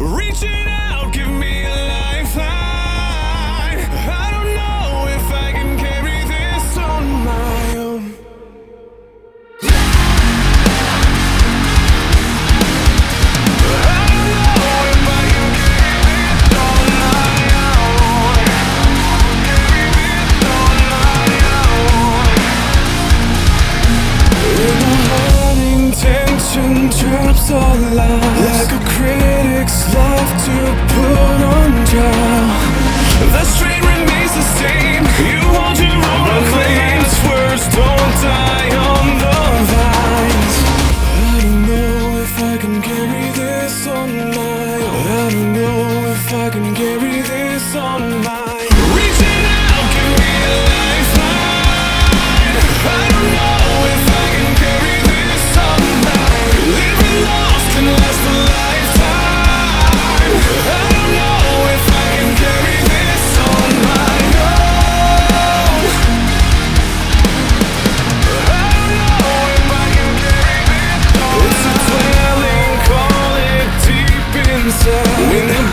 Reaching out, give me a lifeline. I don't know if I can carry this on my own. Drops all lies like a critic's love to put on trial. The strain remains the same. You hold your own claims. Words don't die on the vines. I don't know if I can carry this on my own. I don't know if I can carry this on my own. Reaching out, give me a lifeline. I don't know if I can carry this on my own. Living lost can last a lifetime. I don't know if I can carry this on my own. I don't know if I can carry this on my own. It's a dwelling, call it deep inside. When the